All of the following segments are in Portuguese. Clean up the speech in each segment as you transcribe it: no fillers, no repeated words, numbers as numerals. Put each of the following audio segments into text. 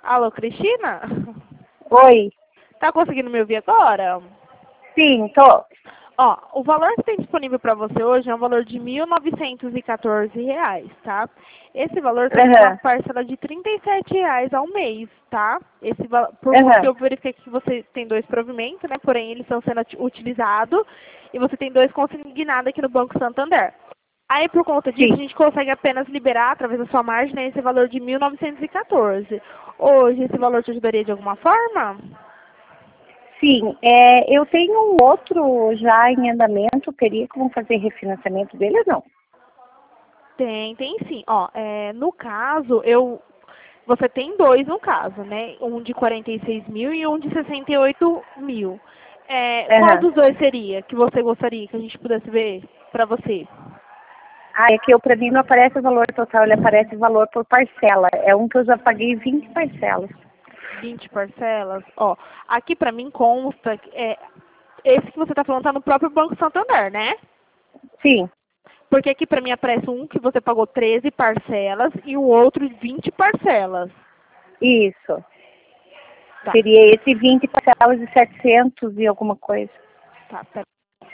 Alô, Cristina? Oi. Tá conseguindo me ouvir agora? Sim, tô. Ó, o valor que tem disponível para você hoje é um valor de R$ 1.914, tá? Esse valor tem uma Aham. parcela de R$ 37 ao mês, tá? Porque Aham. eu verifiquei que você tem dois provimentos, né? Porém, eles estão sendo utilizados e você tem dois consignados aqui no Banco Santander. Aí, por conta disso, a Sim. gente consegue apenas liberar, através da sua margem, né, esse valor de 1.914. Hoje, esse valor te ajudaria de alguma forma? Sim, eu tenho um outro já em andamento, teria como fazer refinanciamento dele ou não? Tem sim. Ó, no caso, você tem dois no caso, né? Um de 46 mil e um de 68 mil. Qual Aham. dos dois seria que você gostaria que a gente pudesse ver para você? Ah, é que para mim não aparece o valor total, ele aparece o valor por parcela. É um que eu já paguei 20 parcelas. 20 parcelas? Ó, aqui para mim consta, esse que você está falando tá no próprio Banco Santander, né? Sim, Porque aqui para mim aparece um que você pagou 13 parcelas e o outro 20 parcelas. isso. Tá, Seria esse 20 parcelas de 700 e alguma coisa. tá, pera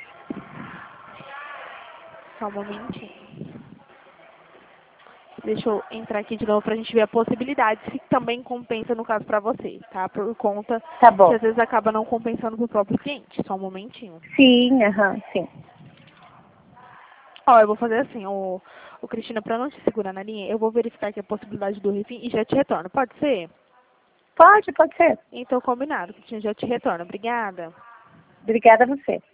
só um momentinho. Deixa eu entrar aqui de novo para a gente ver a possibilidade, se também compensa no caso para você, tá? Por conta Tá que bom. às vezes acaba não compensando para o próprio cliente. Só um momentinho. Sim, aham, sim. Ó, eu vou fazer assim, o Cristina, para não te segurar na linha, eu vou verificar aqui a possibilidade do refim e já te retorno. Pode ser? Pode ser. Então, combinado. Cristina, já te retorno. Obrigada. Obrigada a você.